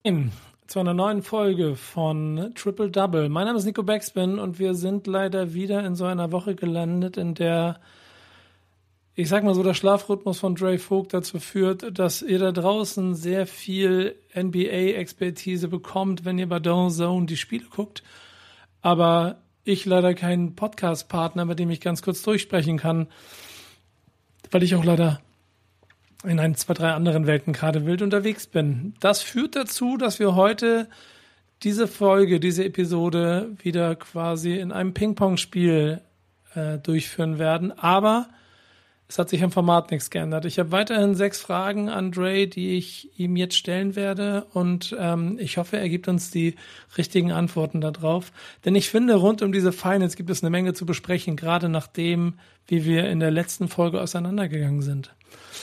Zu einer neuen Folge von Triple Double. Mein Name ist Nico Backspin und wir sind leider wieder in so einer Woche gelandet, in der, ich sag mal so, der Schlafrhythmus von Dre Vogt dazu führt, dass ihr da draußen sehr viel NBA-Expertise bekommt, wenn ihr bei DAZN die Spiele guckt. Aber ich leider keinen Podcast-Partner, mit dem ich ganz kurz durchsprechen kann, weil ich auch leider in 1, 2, 3 anderen Welten gerade wild unterwegs bin. Das führt dazu, dass wir heute diese Folge, diese Episode wieder quasi in einem Ping-Pong-Spiel durchführen werden. Aber es hat sich am Format nichts geändert. Ich habe weiterhin 6 Fragen an Dre, die ich ihm jetzt stellen werde. Und ich hoffe, er gibt uns die richtigen Antworten darauf. Denn ich finde, rund um diese Finals gibt es eine Menge zu besprechen, gerade nachdem, wie wir in der letzten Folge auseinandergegangen sind.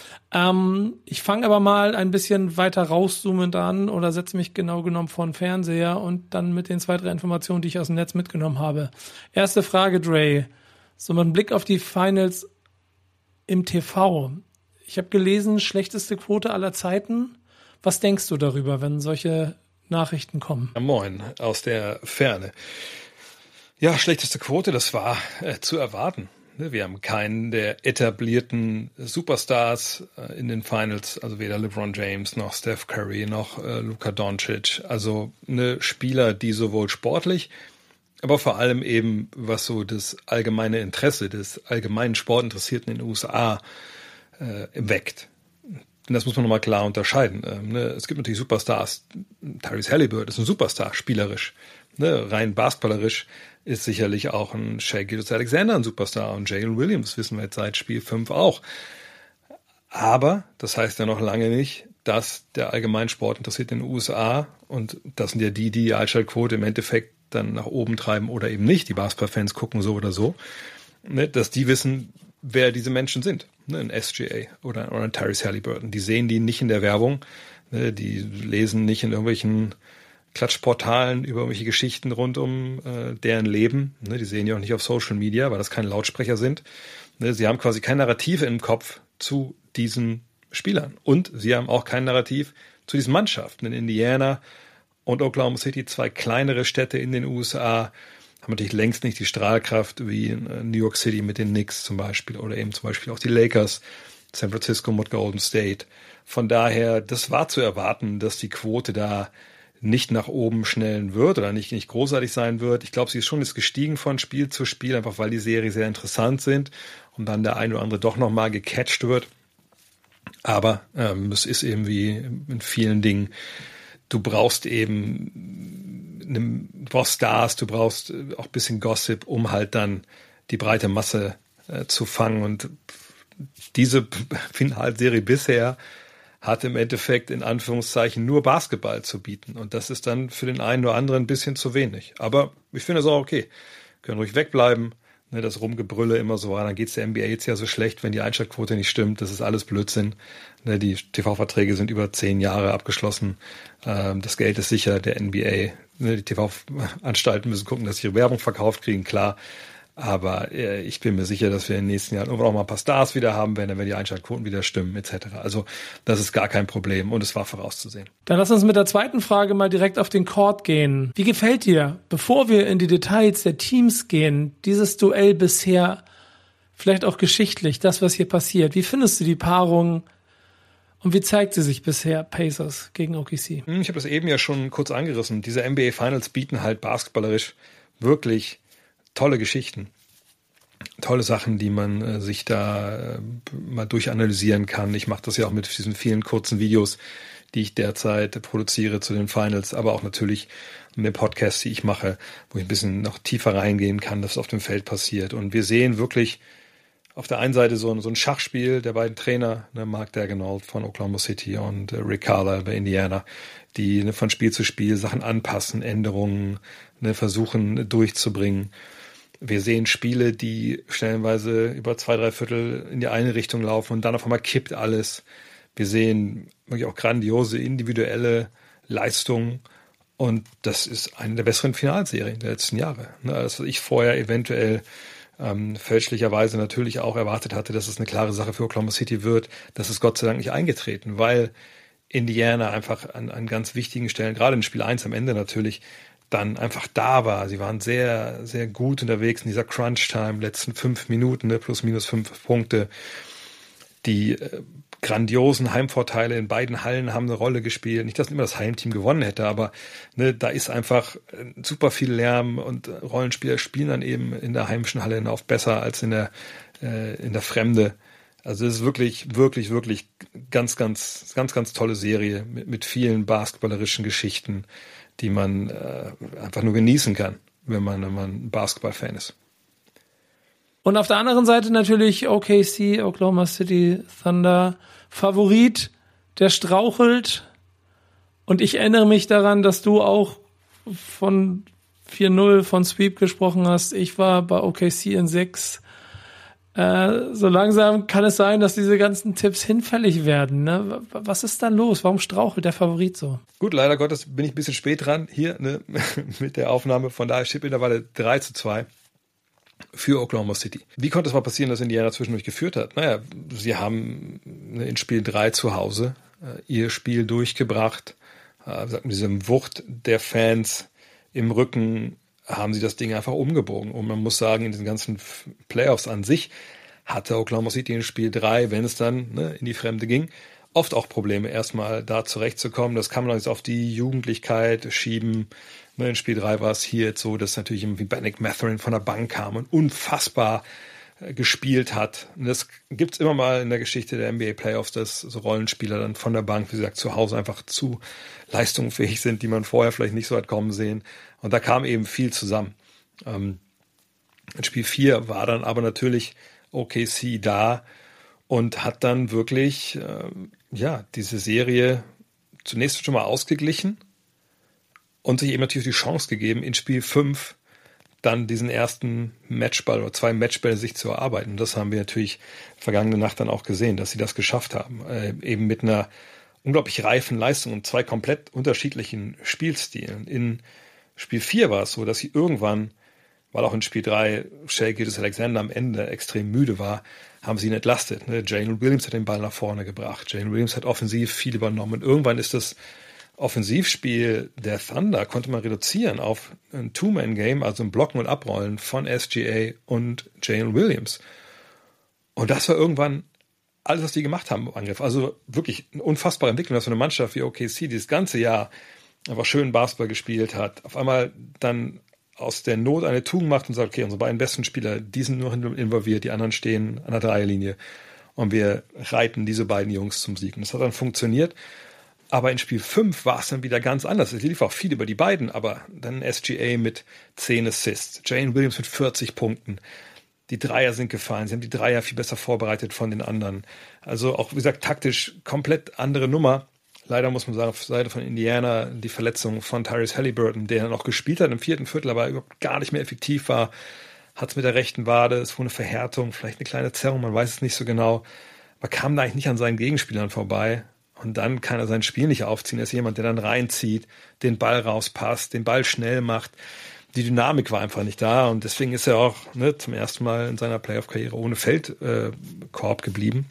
Ich fange aber mal ein bisschen weiter rauszoomend an oder setze mich genau genommen vor den Fernseher und dann mit den 2, 3 Informationen, die ich aus dem Netz mitgenommen habe. Erste Frage, Dre. So mit einem Blick auf die Finals im TV. Ich habe gelesen, schlechteste Quote aller Zeiten. Was denkst du darüber, wenn solche Nachrichten kommen? Ja, moin, aus der Ferne. Ja, schlechteste Quote, das war zu erwarten. Wir haben keinen der etablierten Superstars in den Finals, also weder LeBron James noch Steph Curry noch Luka Doncic. Also Spieler, die sowohl sportlich, aber vor allem eben, was so das allgemeine Interesse des allgemeinen Sportinteressierten in den USA weckt. Und das muss man nochmal klar unterscheiden. Es gibt natürlich Superstars. Tyrese Halliburton ist ein Superstar, spielerisch. Rein basketballerisch ist sicherlich auch ein Shai Gilgeous-Alexander ein Superstar und Jalen Williams, wissen wir jetzt seit Spiel 5 auch. Aber das heißt ja noch lange nicht, dass der allgemeine Sport interessiert in den USA, und das sind ja die Einschaltquote im Endeffekt dann nach oben treiben oder eben nicht, die Basketballfans gucken so oder so, dass die wissen, wer diese Menschen sind. Ein SGA oder ein Tyrese Halliburton. Die sehen die nicht in der Werbung, die lesen nicht in irgendwelchen Klatschportalen über irgendwelche Geschichten rund um deren Leben. Die sehen die auch nicht auf Social Media, weil das keine Lautsprecher sind. Sie haben quasi kein Narrativ im Kopf zu diesen Spielern. Und sie haben auch kein Narrativ zu diesen Mannschaften. In Indiana und Oklahoma City, 2 kleinere Städte in den USA, haben natürlich längst nicht die Strahlkraft wie in New York City mit den Knicks zum Beispiel oder eben zum Beispiel auch die Lakers, San Francisco mit Golden State. Von daher, das war zu erwarten, dass die Quote da nicht nach oben schnellen wird oder nicht großartig sein wird. Ich glaube, sie ist schon jetzt gestiegen von Spiel zu Spiel, einfach weil die Serie sehr interessant sind und dann der eine oder andere doch nochmal gecatcht wird. Aber es ist eben wie in vielen Dingen, du brauchst Stars, du brauchst auch ein bisschen Gossip, um halt dann die breite Masse zu fangen. Und diese Finalserie bisher hat im Endeffekt in Anführungszeichen nur Basketball zu bieten. Und das ist dann für den einen oder anderen ein bisschen zu wenig. Aber ich finde das auch okay. Können ruhig wegbleiben. Das Rumgebrülle immer so, dann geht's der NBA jetzt ja so schlecht, wenn die Einschaltquote nicht stimmt. Das ist alles Blödsinn. Die TV-Verträge sind über 10 Jahre abgeschlossen. Das Geld ist sicher der NBA. Die TV-Anstalten müssen gucken, dass sie ihre Werbung verkauft kriegen, klar. Aber ich bin mir sicher, dass wir in den nächsten Jahren irgendwann auch mal ein paar Stars wieder haben werden, wenn die Einschaltquoten wieder stimmen, etc. Also das ist gar kein Problem und es war vorauszusehen. Dann lass uns mit der zweiten Frage mal direkt auf den Court gehen. Wie gefällt dir, bevor wir in die Details der Teams gehen, dieses Duell bisher, vielleicht auch geschichtlich, das, was hier passiert? Wie findest du die Paarung und wie zeigt sie sich bisher, Pacers gegen OKC? Ich habe das eben ja schon kurz angerissen. Diese NBA Finals bieten halt basketballerisch wirklich tolle Geschichten, tolle Sachen, die man sich da mal durchanalysieren kann. Ich mache das ja auch mit diesen vielen kurzen Videos, die ich derzeit produziere zu den Finals, aber auch natürlich mit den Podcasts, die ich mache, wo ich ein bisschen noch tiefer reingehen kann, was auf dem Feld passiert. Und wir sehen wirklich auf der einen Seite so ein Schachspiel der beiden Trainer, Mark Daigneault von Oklahoma City und Rick Carlisle bei Indiana, die von Spiel zu Spiel Sachen anpassen, Änderungen versuchen durchzubringen. Wir sehen Spiele, die stellenweise über 2/3 Viertel in die eine Richtung laufen und dann auf einmal kippt alles. Wir sehen wirklich auch grandiose individuelle Leistungen und das ist eine der besseren Finalserien der letzten Jahre. Das, was ich vorher eventuell fälschlicherweise natürlich auch erwartet hatte, dass es eine klare Sache für Oklahoma City wird, das ist Gott sei Dank nicht eingetreten, weil Indiana einfach an ganz wichtigen Stellen, gerade in Spiel 1 am Ende natürlich, dann einfach da war. Sie waren sehr, sehr gut unterwegs in dieser Crunch-Time, letzten 5 Minuten, ne, plus minus 5 Punkte. Die grandiosen Heimvorteile in beiden Hallen haben eine Rolle gespielt. Nicht, dass immer das Heimteam gewonnen hätte, aber ne, da ist einfach super viel Lärm und Rollenspieler spielen dann eben in der heimischen Halle oft besser als in der Fremde. Also es ist wirklich, wirklich, wirklich ganz tolle Serie mit vielen basketballerischen Geschichten, die man einfach nur genießen kann, wenn man ein Basketball-Fan ist. Und auf der anderen Seite natürlich OKC, Oklahoma City Thunder, Favorit, der strauchelt. Und ich erinnere mich daran, dass du auch von 4-0 von Sweep gesprochen hast. Ich war bei OKC in 6. So langsam kann es sein, dass diese ganzen Tipps hinfällig werden. Ne? Was ist da los? Warum strauchelt der Favorit so? Gut, leider Gottes bin ich ein bisschen spät dran hier mit der Aufnahme. Von daher steht mittlerweile 3-2 für Oklahoma City. Wie konnte es mal passieren, dass Indiana zwischendurch geführt hat? Naja, sie haben in Spiel 3 zu Hause ihr Spiel durchgebracht. Mit diesem Wucht der Fans im Rücken haben sie das Ding einfach umgebogen. Und man muss sagen, in diesen ganzen Playoffs an sich hatte Oklahoma City in Spiel 3, wenn es dann in die Fremde ging, oft auch Probleme, erstmal da zurechtzukommen. Das kann man jetzt auf die Jugendlichkeit schieben. In Spiel 3 war es hier jetzt so, dass natürlich irgendwie Bennett Mathurin von der Bank kam und unfassbar gespielt hat. Und das gibt's immer mal in der Geschichte der NBA Playoffs, dass so Rollenspieler dann von der Bank, wie gesagt, zu Hause einfach zu leistungsfähig sind, die man vorher vielleicht nicht so hat kommen sehen. Und da kam eben viel zusammen. In Spiel 4 war dann aber natürlich OKC da und hat dann wirklich diese Serie zunächst schon mal ausgeglichen und sich eben natürlich die Chance gegeben, in Spiel 5 dann diesen ersten Matchball oder 2 Matchbälle sich zu erarbeiten. Und das haben wir natürlich vergangene Nacht dann auch gesehen, dass sie das geschafft haben. Eben mit einer unglaublich reifen Leistung und 2 komplett unterschiedlichen Spielstilen. In Spiel 4 war es so, dass sie irgendwann, weil auch in Spiel 3 Shai Gilgeous-Alexander am Ende extrem müde war, haben sie ihn entlastet. Jalen Williams hat den Ball nach vorne gebracht. Jalen Williams hat offensiv viel übernommen. Und irgendwann ist das Offensivspiel der Thunder konnte man reduzieren auf ein Two-Man-Game, also ein Blocken und Abrollen von SGA und Jalen Williams. Und das war irgendwann alles, was die gemacht haben im Angriff. Also wirklich eine unfassbare Entwicklung, dass so eine Mannschaft wie OKC dieses ganze Jahr einfach schön Basketball gespielt hat, auf einmal dann aus der Not eine Tugend macht und sagt, okay, unsere beiden besten Spieler, die sind nur involviert, die anderen stehen an der Dreierlinie und wir reiten diese beiden Jungs zum Sieg. Und das hat dann funktioniert. Aber in Spiel 5 war es dann wieder ganz anders. Es lief auch viel über die beiden, aber dann SGA mit 10 Assists, Jalen Williams mit 40 Punkten. Die Dreier sind gefallen. Sie haben die Dreier viel besser vorbereitet von den anderen. Also auch, wie gesagt, taktisch komplett andere Nummer. Leider muss man sagen, auf Seite von Indiana die Verletzung von Tyrese Haliburton, der dann auch gespielt hat im 4. Viertel, aber überhaupt gar nicht mehr effektiv war. Hat es mit der rechten Wade, es wurde eine Verhärtung, vielleicht eine kleine Zerrung, man weiß es nicht so genau. Aber kam da eigentlich nicht an seinen Gegenspielern vorbei. Und dann kann er sein Spiel nicht aufziehen. Er ist jemand, der dann reinzieht, den Ball rauspasst, den Ball schnell macht. Die Dynamik war einfach nicht da. Und deswegen ist er auch zum ersten Mal in seiner Playoff-Karriere ohne Feldkorb geblieben.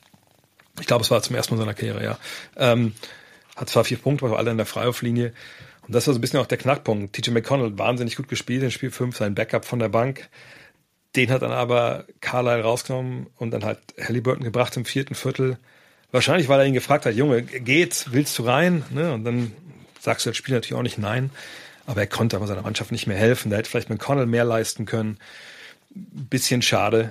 Ich glaube, es war zum ersten Mal in seiner Karriere, ja. Hat zwar 4 Punkte, aber alle in der Freiwurflinie. Und das war so ein bisschen auch der Knackpunkt. TJ McConnell wahnsinnig gut gespielt in Spiel 5, sein Backup von der Bank. Den hat dann aber Carlisle rausgenommen und dann hat Haliburton gebracht im 4. Viertel. Wahrscheinlich, weil er ihn gefragt hat, Junge, geht's, willst du rein? Und dann sagst du als Spieler natürlich auch nicht nein. Aber er konnte aber seiner Mannschaft nicht mehr helfen. Da hätte vielleicht McConnell mehr leisten können. Bisschen schade.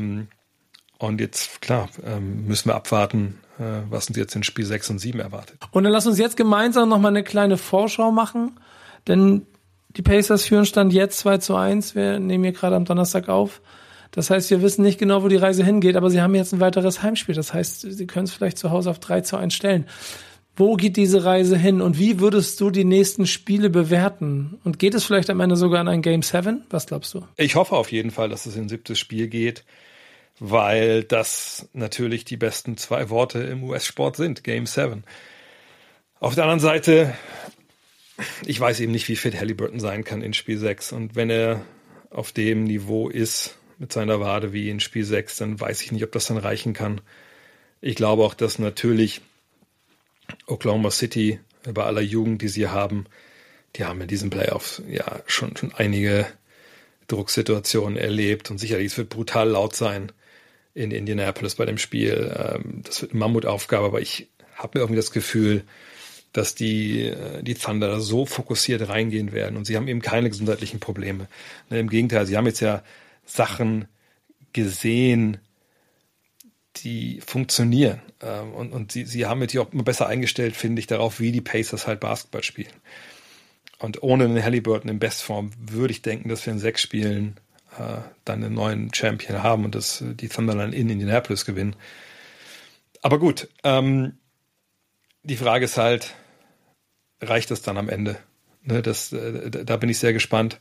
Und jetzt, klar, müssen wir abwarten, was uns jetzt in Spiel 6 und 7 erwartet. Und dann lass uns jetzt gemeinsam nochmal eine kleine Vorschau machen. Denn die Pacers führen Stand jetzt 2-1. Wir nehmen hier gerade am Donnerstag auf. Das heißt, wir wissen nicht genau, wo die Reise hingeht, aber sie haben jetzt ein weiteres Heimspiel. Das heißt, sie können es vielleicht zu Hause auf 3-1 stellen. Wo geht diese Reise hin und wie würdest du die nächsten Spiele bewerten? Und geht es vielleicht am Ende sogar an ein Game 7? Was glaubst du? Ich hoffe auf jeden Fall, dass es in ein 7. Spiel geht, weil das natürlich die besten 2 Worte im US-Sport sind. Game 7. Auf der anderen Seite, ich weiß eben nicht, wie fit Haliburton sein kann in Spiel 6. Und wenn er auf dem Niveau ist, mit seiner Wade wie in Spiel 6, dann weiß ich nicht, ob das dann reichen kann. Ich glaube auch, dass natürlich Oklahoma City, bei aller Jugend, die sie haben, die haben in diesen Playoffs ja schon einige Drucksituationen erlebt und sicherlich, es wird brutal laut sein in Indianapolis bei dem Spiel. Das wird eine Mammutaufgabe, aber ich habe mir irgendwie das Gefühl, dass die Thunder da so fokussiert reingehen werden und sie haben eben keine gesundheitlichen Probleme. Im Gegenteil, sie haben jetzt ja Sachen gesehen, die funktionieren. Und sie haben jetzt auch immer besser eingestellt, finde ich, darauf, wie die Pacers halt Basketball spielen. Und ohne einen Halliburton in Bestform würde ich denken, dass wir in 6 Spielen dann einen neuen Champion haben und dass die Thunder dann in Indianapolis gewinnen. Aber gut, die Frage ist halt, reicht das dann am Ende? Ne, da bin ich sehr gespannt.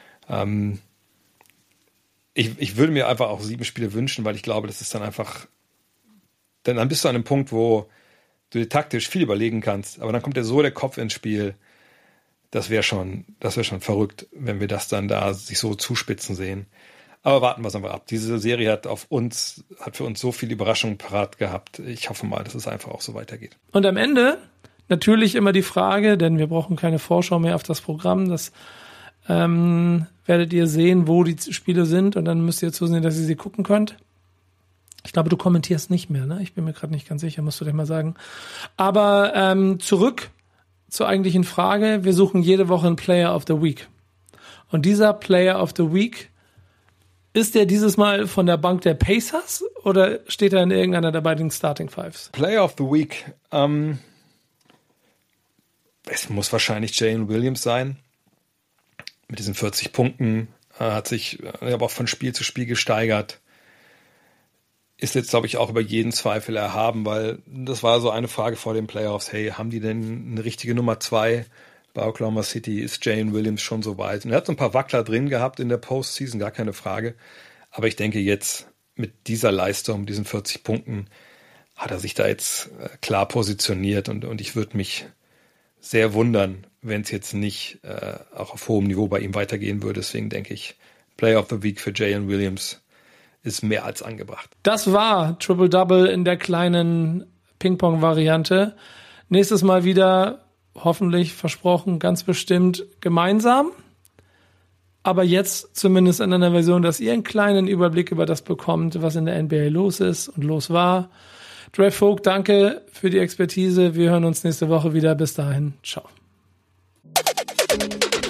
Ich würde mir einfach auch 7 Spiele wünschen, weil ich glaube, das ist dann einfach, denn dann bist du an einem Punkt, wo du dir taktisch viel überlegen kannst, aber dann kommt ja so der Kopf ins Spiel. Das wäre schon verrückt, wenn wir das dann da sich so zuspitzen sehen. Aber warten wir es einfach ab. Diese Serie hat für uns so viele Überraschungen parat gehabt. Ich hoffe mal, dass es einfach auch so weitergeht. Und am Ende natürlich immer die Frage, denn wir brauchen keine Vorschau mehr auf das Programm. Das werdet ihr sehen, wo die Spiele sind und dann müsst ihr zusehen, dass ihr sie gucken könnt. Ich glaube, du kommentierst nicht mehr, ne? Ich bin mir gerade nicht ganz sicher, musst du dir mal sagen. Aber zurück zur eigentlichen Frage. Wir suchen jede Woche einen Player of the Week. Und dieser Player of the Week, ist der dieses Mal von der Bank der Pacers oder steht er in irgendeiner der beiden Starting Fives? Player of the Week. Es muss wahrscheinlich Jalen Williams sein. Mit diesen 40 Punkten hat sich aber auch von Spiel zu Spiel gesteigert. Ist jetzt, glaube ich, auch über jeden Zweifel erhaben, weil das war so eine Frage vor den Playoffs. Hey, haben die denn eine richtige Nummer 2 bei Oklahoma City? Ist Jalen Williams schon so weit? Und er hat so ein paar Wackler drin gehabt in der Postseason, gar keine Frage. Aber ich denke jetzt mit dieser Leistung, diesen 40 Punkten, hat er sich da jetzt klar positioniert. Und ich würde mich sehr wundern, wenn es jetzt nicht auch auf hohem Niveau bei ihm weitergehen würde. Deswegen denke ich, Player of the Week für Jalen Williams ist mehr als angebracht. Das war Triple-Double in der kleinen Ping-Pong-Variante. Nächstes Mal wieder, hoffentlich, versprochen, ganz bestimmt gemeinsam. Aber jetzt zumindest in einer Version, dass ihr einen kleinen Überblick über das bekommt, was in der NBA los ist und los war. Dre Vogt, danke für die Expertise. Wir hören uns nächste Woche wieder. Bis dahin, ciao.